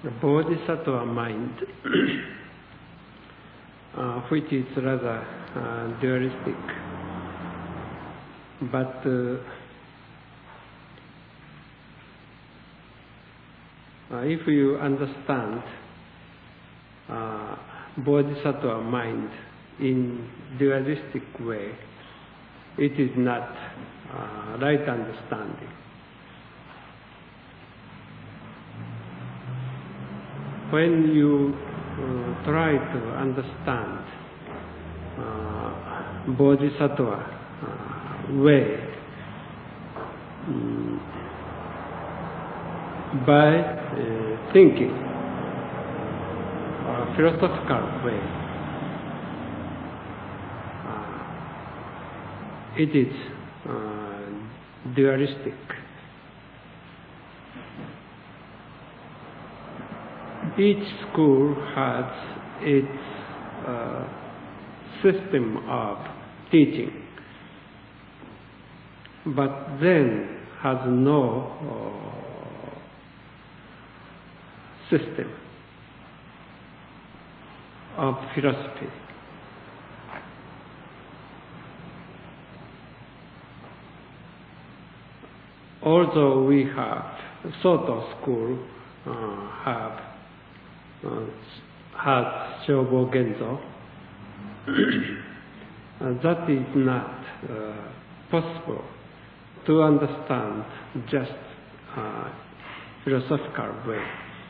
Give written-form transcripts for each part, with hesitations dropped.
the bodhisattva mind, which is rather dualistic, but if you understand bodhisattva mind in dualistic way, it is not right understanding. When you try to understand bodhisattva way by thinking, philosophical way, it is dualistic. Each school has its system of teaching, but Zen has no system of philosophy. Although we have Soto school has Shobo Genzo, that is not possible to understand just philosophical way.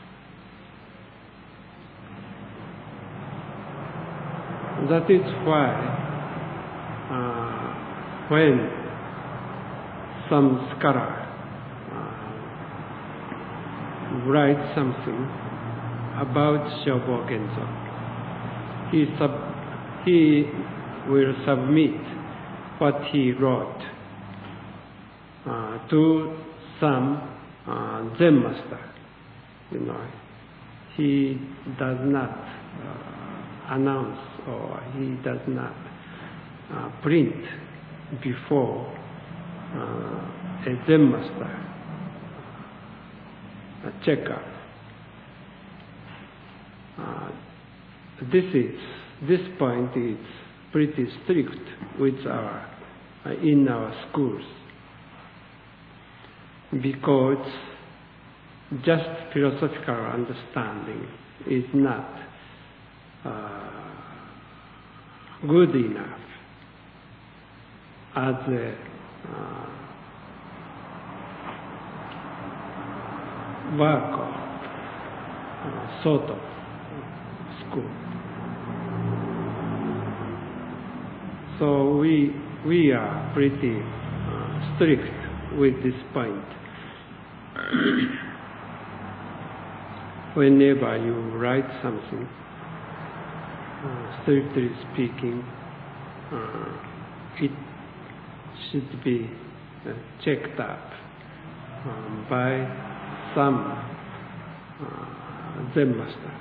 That is why when some scholar writes something about Shobo Genzo, he will submit what he wrote to some Zen master. He does not announce, or he does not print before a Zen master checker. This point is pretty strict with in our schools, because just philosophical understanding is not good enough as a work of Soto school. So we are pretty strict with this point. Whenever you write something, strictly speaking, it should be checked up by some Zen master.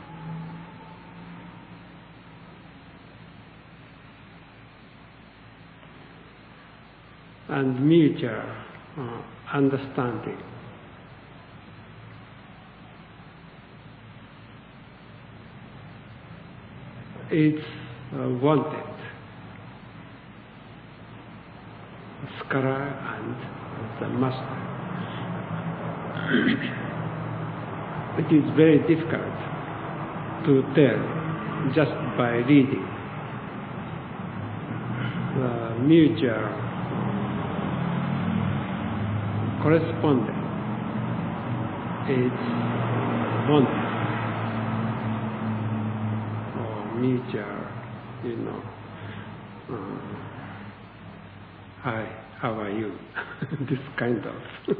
And mutual understanding. It's wanted. Scholar and the master. It is very difficult to tell just by reading. The mutual correspondence is wanted, or mutual, hi, how are you? This kind of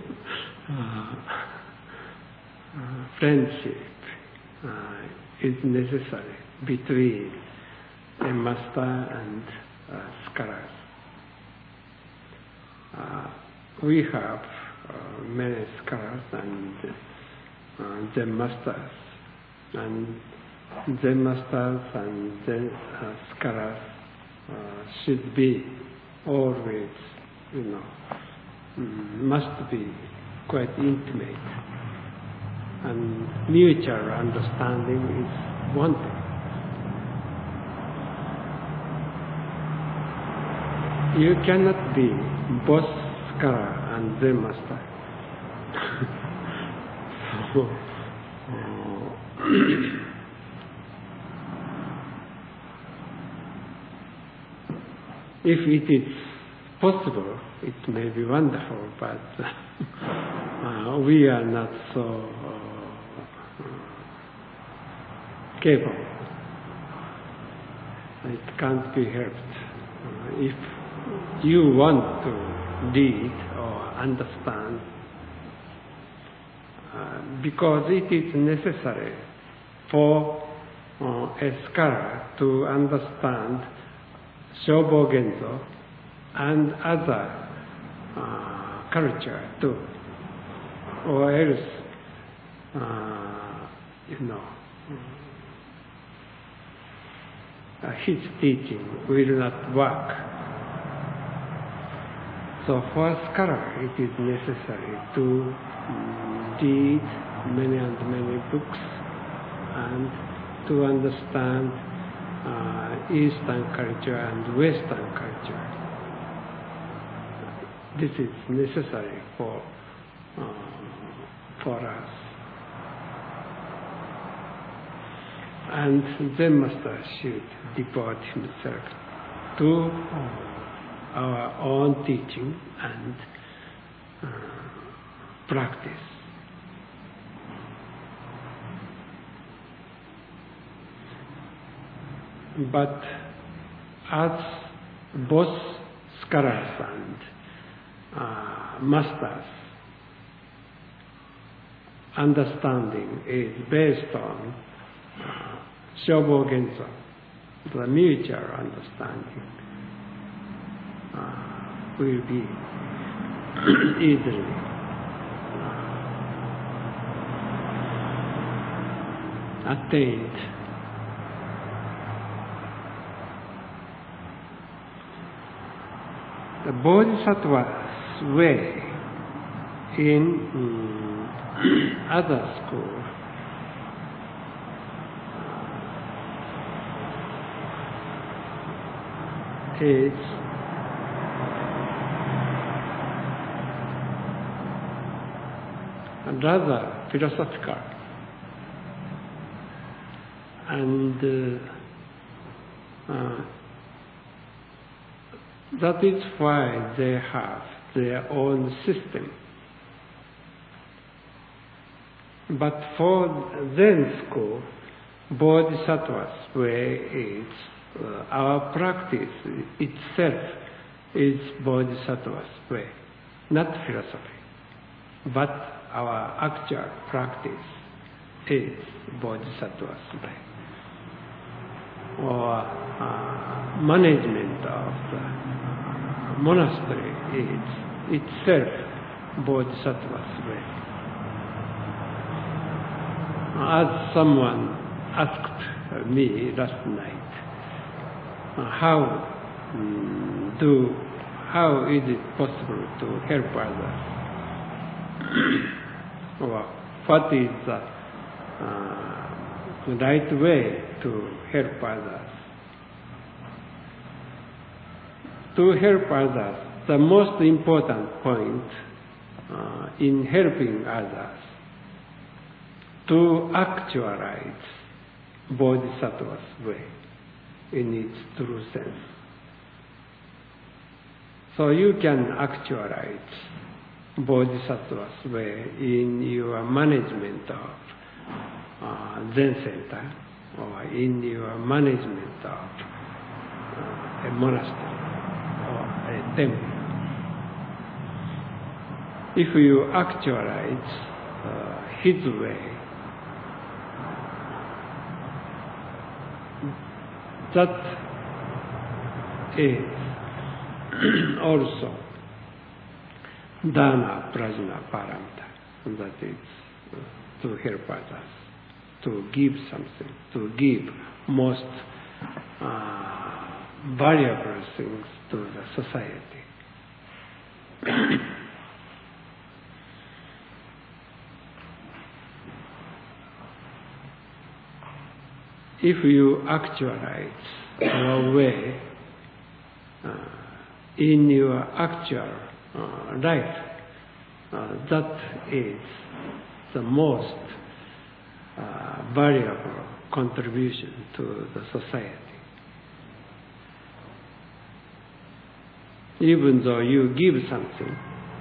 friendship is necessary between a master and scholars. We have many scholars and Zen masters, and Zen masters and Zen scholars should be always, must be quite intimate. and mutual understanding is wanted. You cannot be both scholar and Zen master. So, if it is possible, it may be wonderful, but we are not so capable. It can't be helped. If you want to read or understand, because it is necessary for a scholar to understand Shobo Genzo and other culture too, or else, his teaching will not work. So for a scholar, it is necessary to read many and many books and to understand Eastern culture and Western culture. This is necessary for us. And Zen master should devote himself to our own teaching and practice. But as both scholars and masters, understanding is based on Shobo Genzo, the mutual understanding will be easily attained. The Bodhisattva's way in other schools is rather philosophical, and that is why they have their own system. But for Zen school, Bodhisattva's way is our practice itself is Bodhisattva's way, not philosophy, but our actual practice is Bodhisattva's way. Or management of the monastery is itself Bodhisattva's way. As someone asked me last night, how is it possible to help others? Or what is the right way to help others? To help others, the most important point in helping others, to actualize Bodhisattva's way in its true sense. So you can actualize Bodhisattva's way in your management of Zen center or in your management of a monastery or a temple. If you actualize his way, that is also Dana Prajna Paramita, that is to help others, to give something, to give most valuable things to the society. if you actualize your way in your actual life, that is the most valuable contribution to the society. Even though you give something,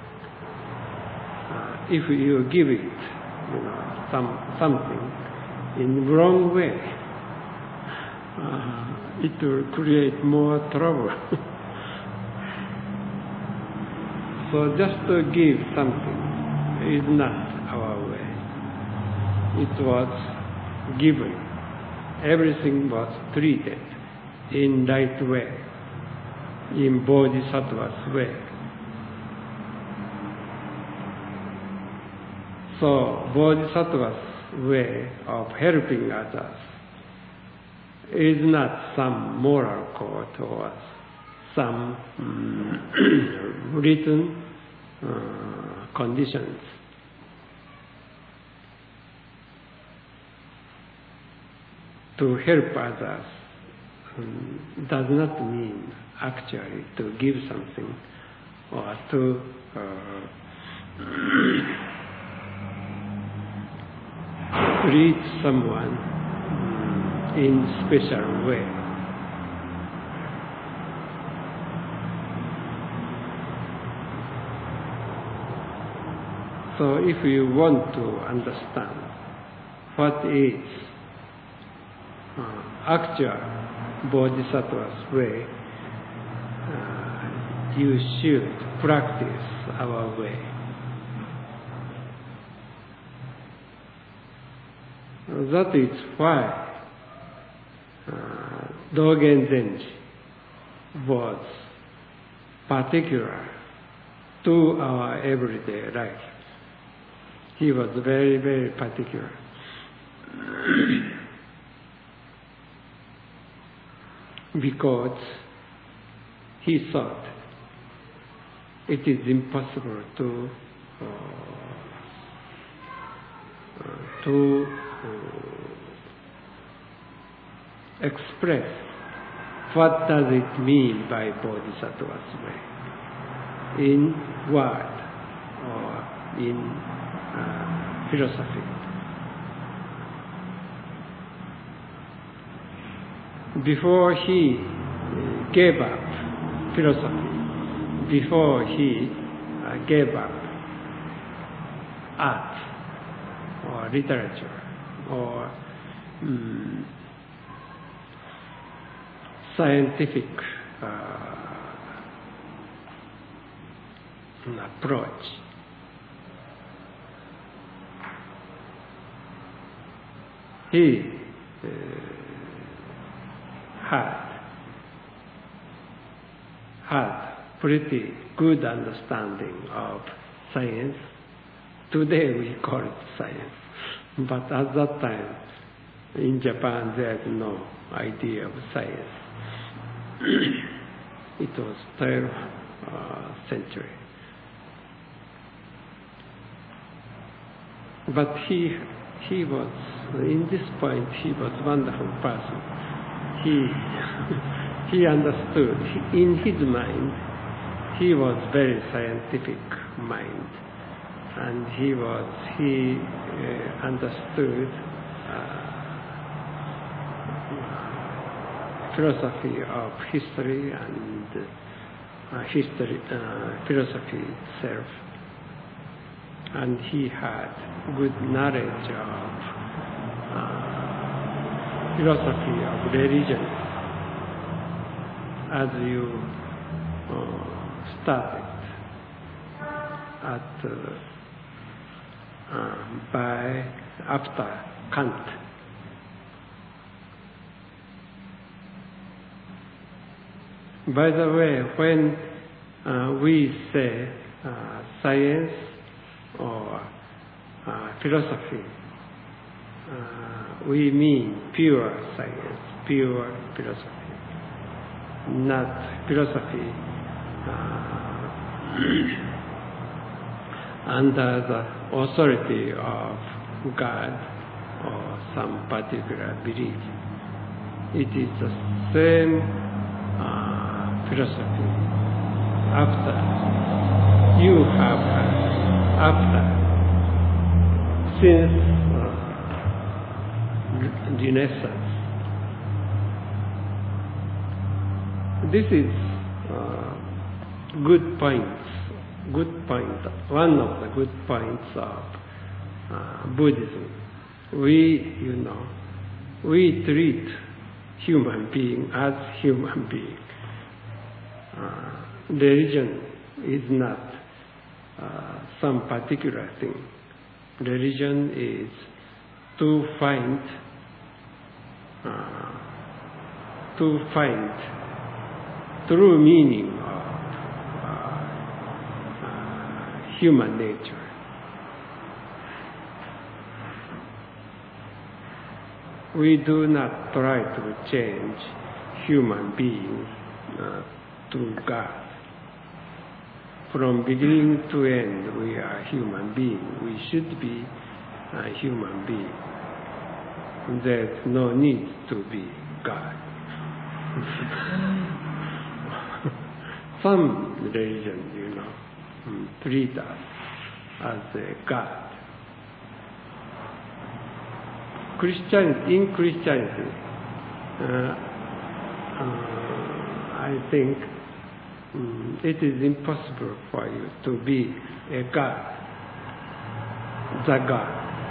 if you give it, something in wrong way, it will create more trouble. So just to give something is not our way. It was given. Everything was treated in right way, in Bodhisattva's way. So Bodhisattva's way of helping others is not some moral code or some written conditions. To help others does not mean actually to give something or to treat someone in special way. So if you want to understand what is actual Bodhisattva's way, you should practice our way. That is why Dogen Zenji was particular to our everyday life. He was very, very particular. Because he thought it is impossible to express what does it mean by Bodhisattva's way in word or in philosophy. Before he gave up philosophy, before he gave up art or literature or scientific approach, he had pretty good understanding of science. Today we call it science, but at that time in Japan there is no idea of science. It was 12th century. But he was, in this point, he was a wonderful person. He understood, in his mind, he was very scientific mind, and he understood philosophy of history and philosophy itself, and he had good knowledge of philosophy of religion. As you started after Kant. By the way, when we say science or philosophy, we mean pure science, pure philosophy, not philosophy under the authority of God or some particular belief. It is the same philosophy. After you have since Renaissance. This is good points. Good point. One of the good points of Buddhism. We treat human being as human being. Religion is not some particular thing. Religion is to find true meaning of human nature. We do not try to change human beings to God. From beginning to end, we are human beings. We should be a human being. There's no need to be God. Some religion, treat us as a God. In Christianity, I think it is impossible for you to be a God, the God.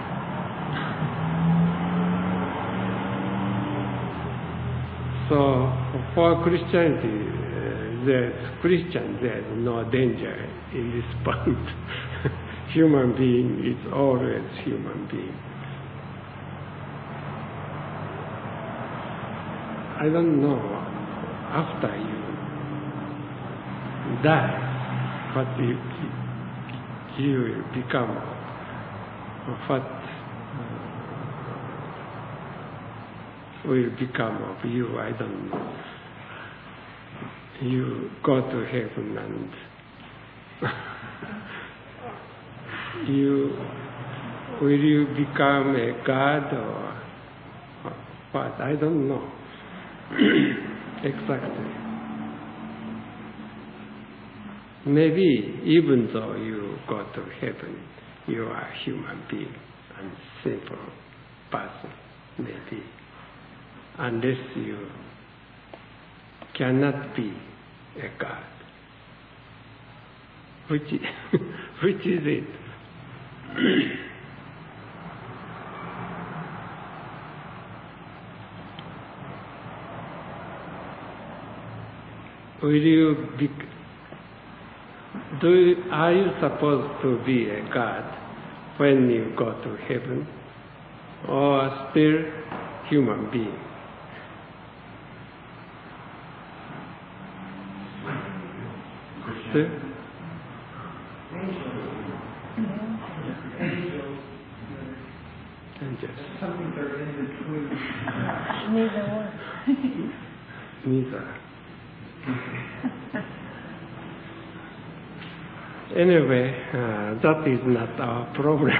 So for Christianity, there's no danger in this point. Human being is always human being. I don't know, after you die, what you will become, what will become of you, I don't know. You go to heaven and will you become a God or what? I don't know exactly. Maybe even though you go to heaven, you are a human being and simple person, maybe, unless you cannot be a God. Which is it? Are you supposed to be a God when you go to heaven, or still human being? Still? Something that are in between. Neither one. Neither. Anyway, that is not our problem.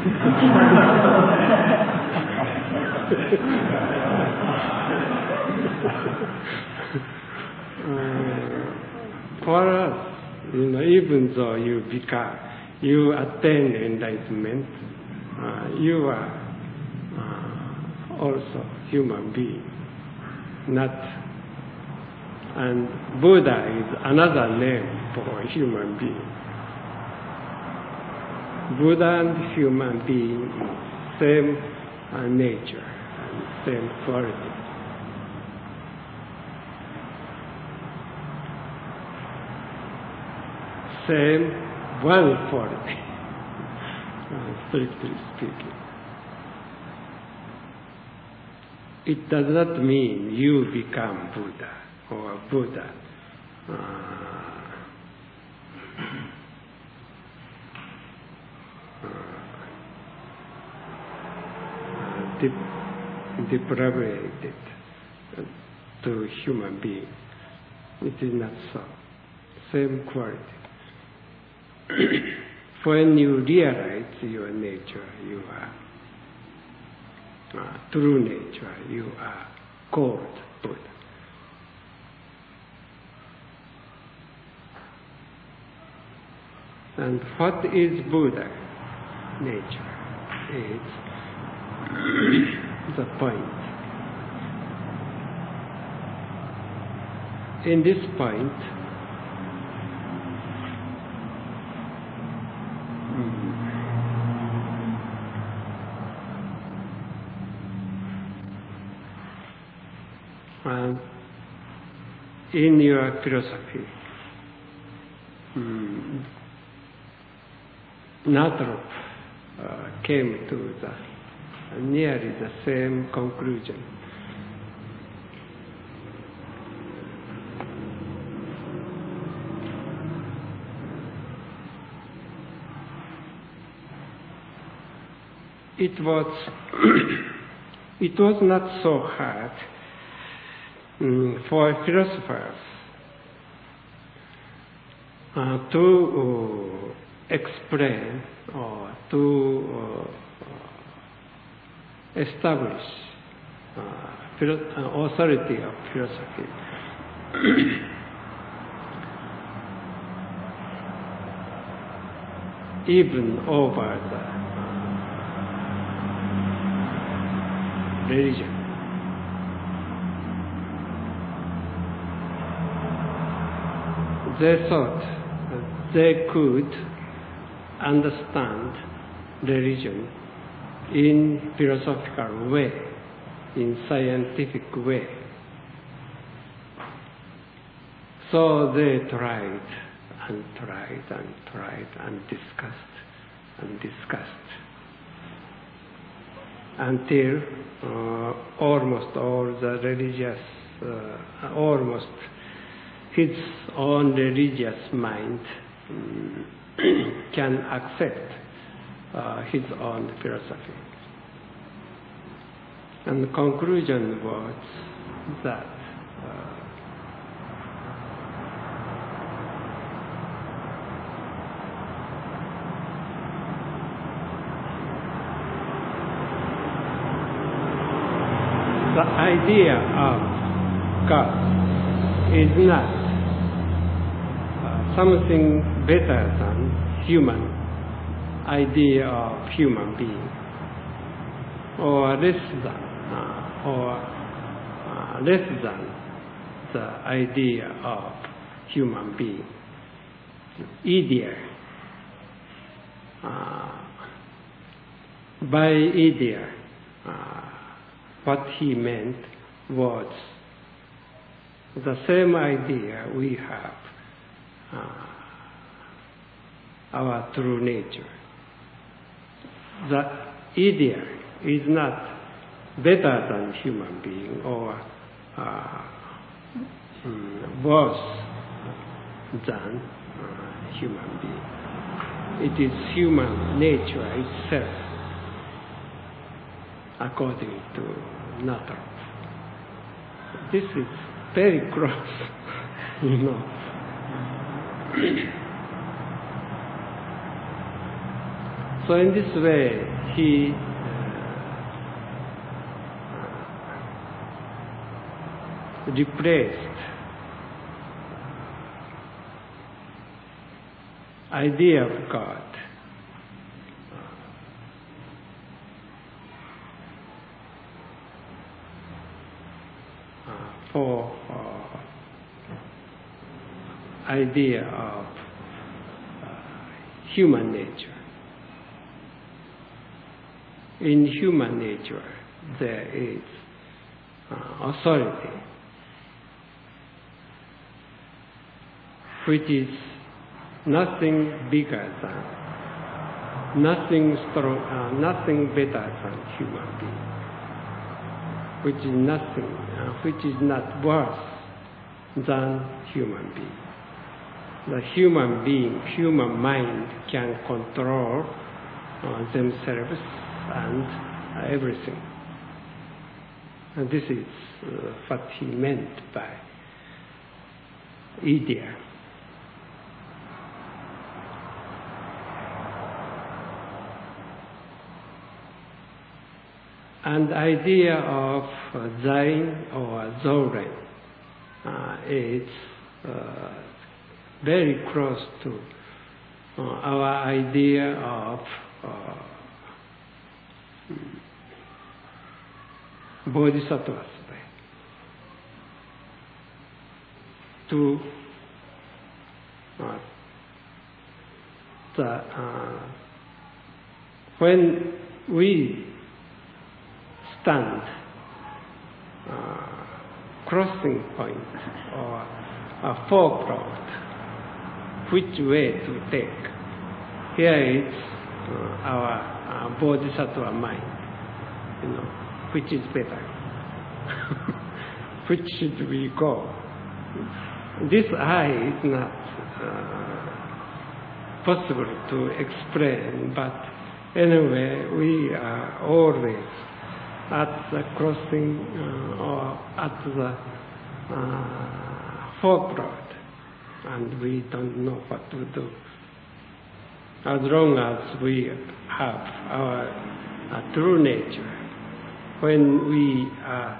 For us, even though you attain enlightenment, you are also human being, and Buddha is another name for human being. Buddha and human being is same nature and same quality. Same one quality, strictly speaking. It does not mean you become Buddha or Buddha. Deprived to human being. It is not so. Same quality. When you realize your nature, you are true nature, you are called Buddha. And what is Buddha nature is the point. In this point, in your philosophy, Nathrop came to nearly the same conclusion. It was not so hard for philosophers to explain or to establish authority of philosophy. Even over the religion. They thought that they could understand religion in philosophical way, in scientific way. So they tried and tried and tried and discussed until almost all the religious, almost his own religious mind can accept his own philosophy. And the conclusion was that the idea of God is not something better than human idea of human being, or less than the idea of human being. Idea. By idea, what he meant was the same idea we have, our true nature. The idea is not better than human being or worse than human being. It is human nature itself, according to Nathrop. This is very close, So in this way, he replaced idea of God for idea of human nature. In human nature, there is authority, which is nothing bigger than, nothing strong, nothing better than human being, which is nothing, which is not worse than human being. The human being, human mind can control themselves and everything. And this is what he meant by idea. And the idea of Zain or Zoren is very close to our idea of Bodhisattva's way. When we stand crossing point or a forklift, which way to take? Here is our Bodhisattva mind, which is better. Which should we go? This I is not possible to explain, but anyway, we are always at the crossing or at the forklift, and we don't know what to do. As long as we have our true nature, when we are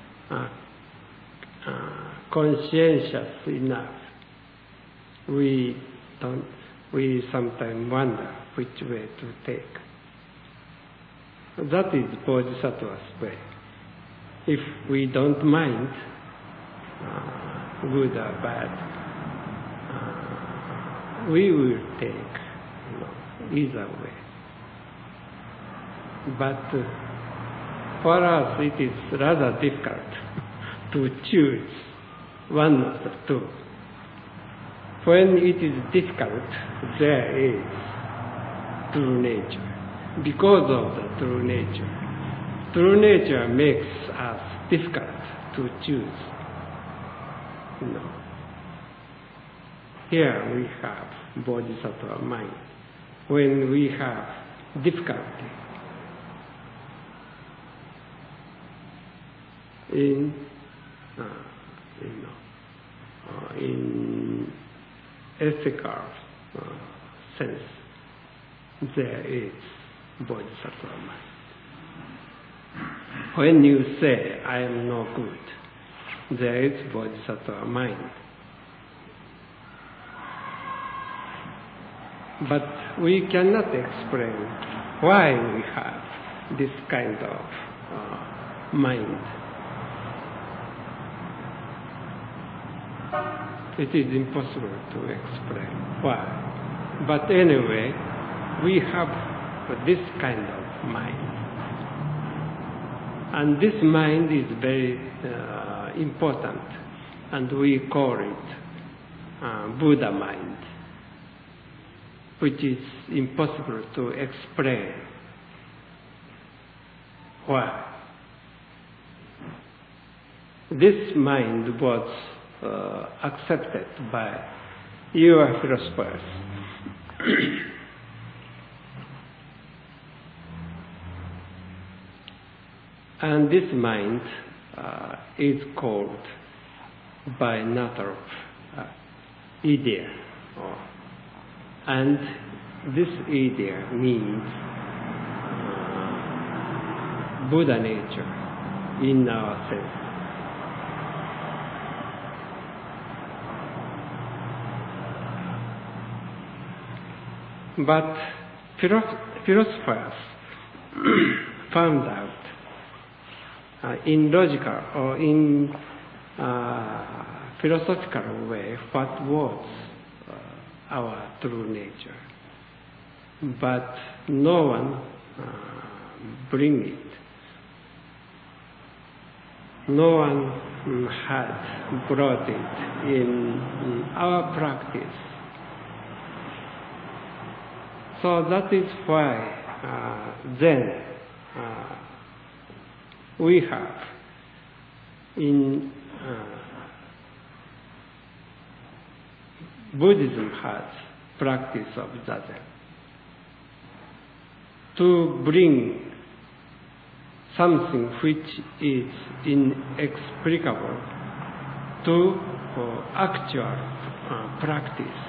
conscientious enough, we sometimes wonder which way to take. That is Bodhisattva's way. If we don't mind, good or bad, we will take either way. But for us, it is rather difficult to choose one of the two. When it is difficult, there is true nature. Because of the true nature makes us difficult to choose. Here we have Bodhisattva mind. When we have difficulty in ethical sense, there is Bodhisattva mind. When you say, I am no good, there is Bodhisattva mind. But we cannot explain why we have this kind of mind. It is impossible to explain why. But anyway, we have this kind of mind. And this mind is very important, and we call it Buddha mind, which is impossible to explain why. This mind was accepted by your philosophers. And this mind is called by Natarov idea. And this idea means Buddha nature in our sense. But philosophers found out in logical or in philosophical way what was our true nature. But no one bring it. No one had brought it in our practice. So that is why then we have in Buddhism has practice of Zazen to bring something which is inexplicable to actual practice.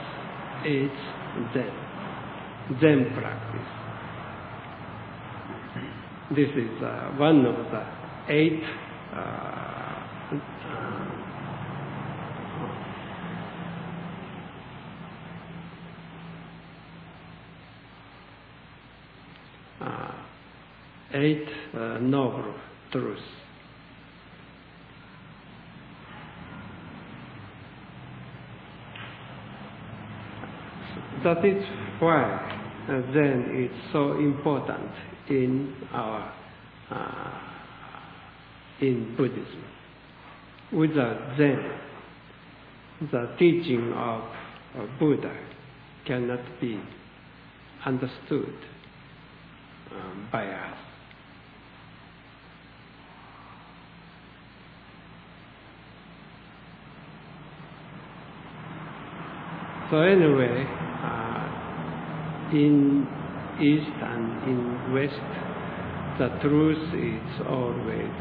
It's Zen practice. this is one of the 8 noble truths. That is why Zen is so important in our in Buddhism. Without Zen, the teaching of Buddha cannot be understood by us. So anyway, in East and in West, the truth is always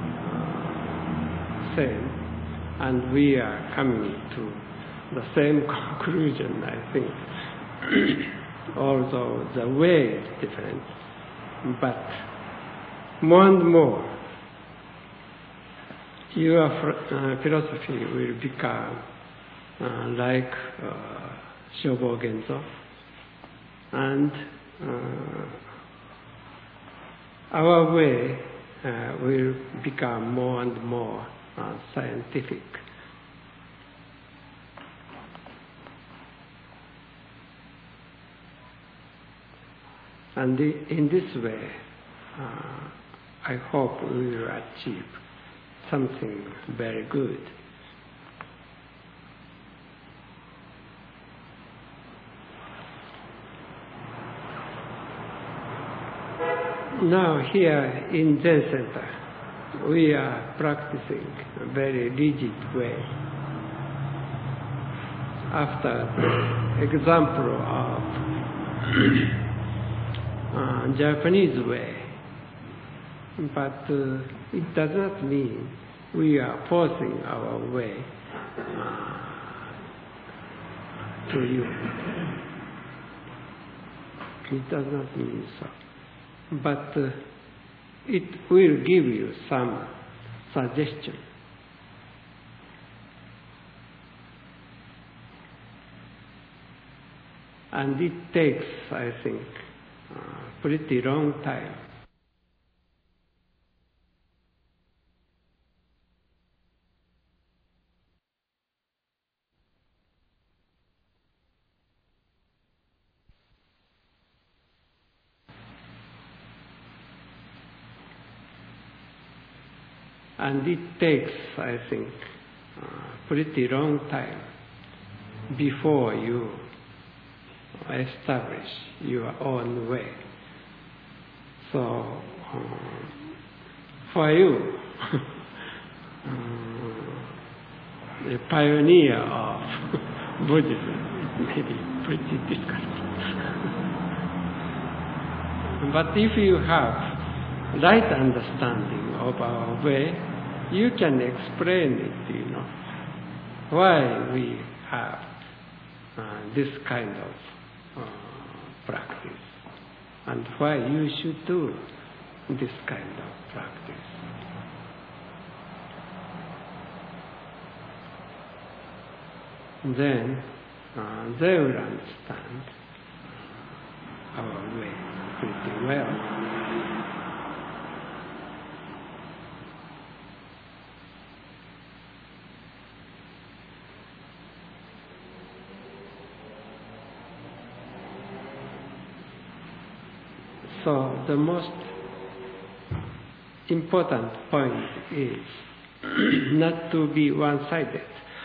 same, and we are coming to the same conclusion, I think. Although the way is different, but more and more, your philosophy will become like Shobo Genzo, and our way will become more and more scientific. And in this way, I hope we will achieve something very good. Now here in Zen Center, we are practicing a very rigid way. After the example of Japanese way, but it does not mean we are forcing our way to you. It does not mean so. But it will give you some suggestion. And it takes, I think, pretty long time. And it takes, I think, pretty long time before you establish your own way. So, for you, the pioneer of Buddhism, it may be pretty difficult. But if you have right understanding of our way, you can explain it, why we have this kind of practice, and why you should do this kind of practice. Then they will understand our way pretty well. So the most important point is not to be one-sided.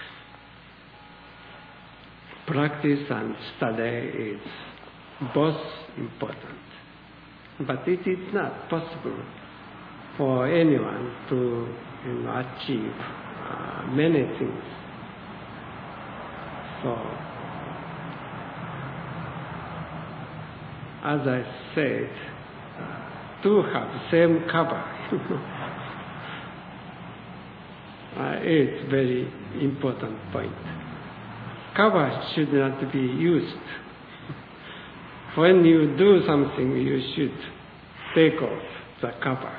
Practice and study is both important, but it is not possible for anyone to achieve many things. So, as I said, to have same cover is very important point. Cover should not be used. When you do something, you should take off the cover.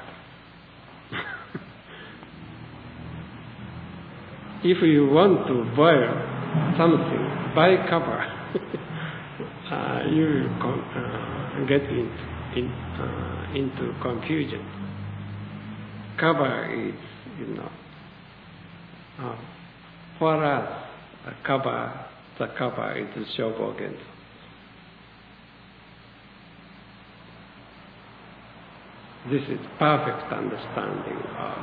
If you want to boil something by cover, you will get into confusion. Cover is, for us, the cover is Shobogen. This is perfect understanding of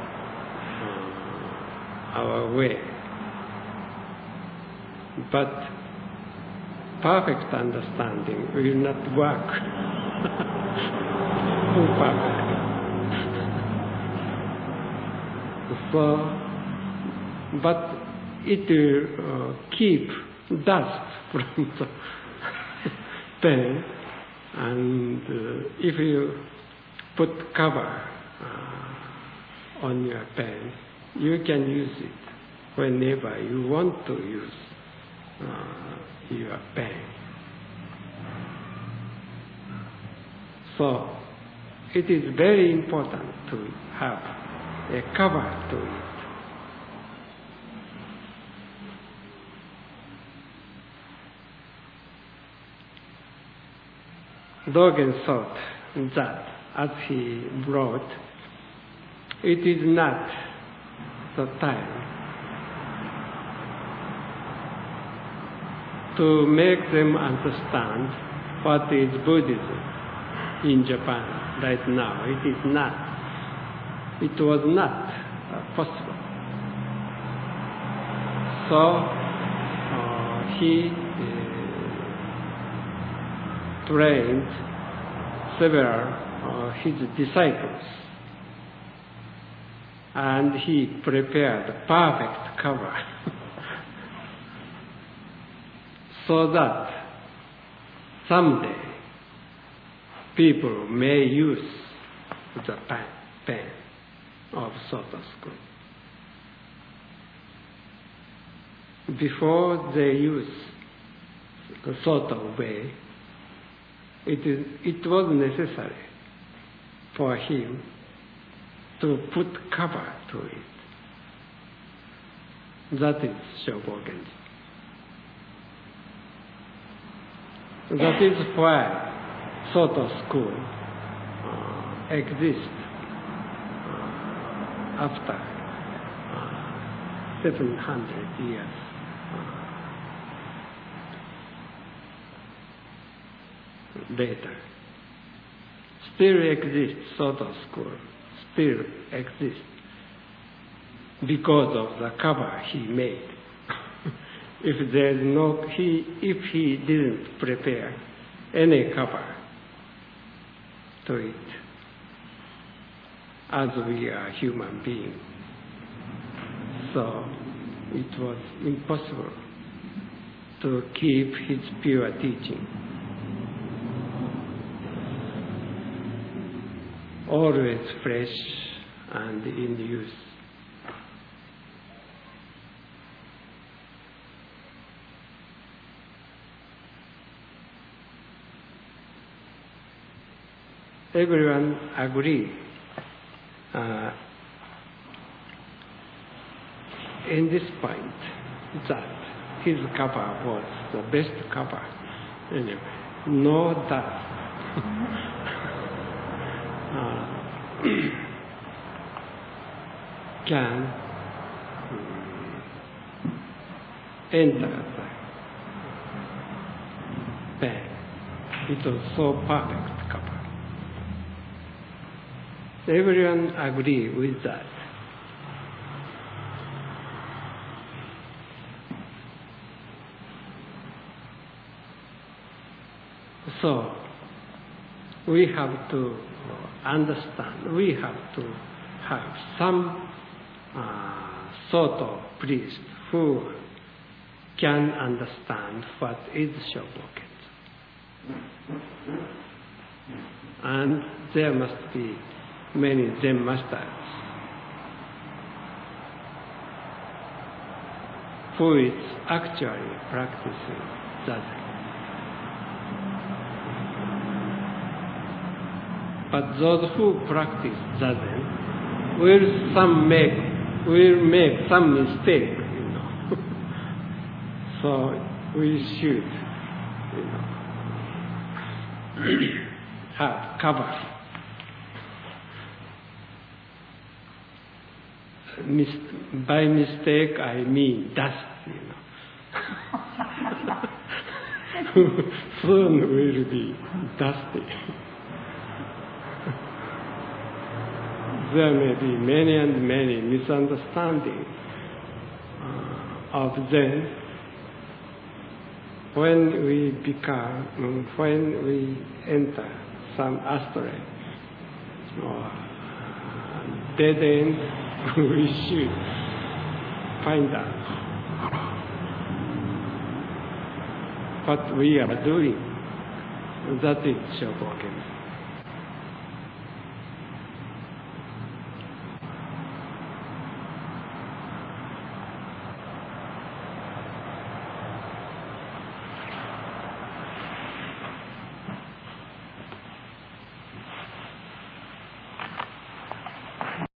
our way. But perfect understanding will not work. Perfect. So, but it will keep dust from the pen, and if you put cover on your pen, you can use it whenever you want to use your pen. So it is very important to have a cover to it. Dogen thought that as he wrote, it is not the time to make them understand what is Buddhism in Japan right now. It is not. It was not possible. So he trained several his disciples, and he prepared a perfect cover so that someday people may use the pen of Soto school. Before they use the Soto way, it was necessary for him to put cover to it. That is Shobogen. That is why Soto school exists after 700 years. Later. Still exists, Soto school, still exists because of the cover he made. If he didn't prepare any cover to it, as we are human beings, so it was impossible to keep his pure teaching. Always fresh and in use. Everyone agrees in this point that his cover was the best cover. Anyway, no doubt. Can enter the pen. It was so perfect cover. Everyone agree with that. So we have to understand, we have to have some Soto priest who can understand what is Shobogen. And there must be many Zen masters who is actually practicing Zazen. But those who practice Zazen will make some mistake, So we should, have cover. By mistake, I mean dust, Soon will be dusty. There may be many and many misunderstandings of Zen when we enter some astray or dead end. We should find out what we are doing. That is Shokoken.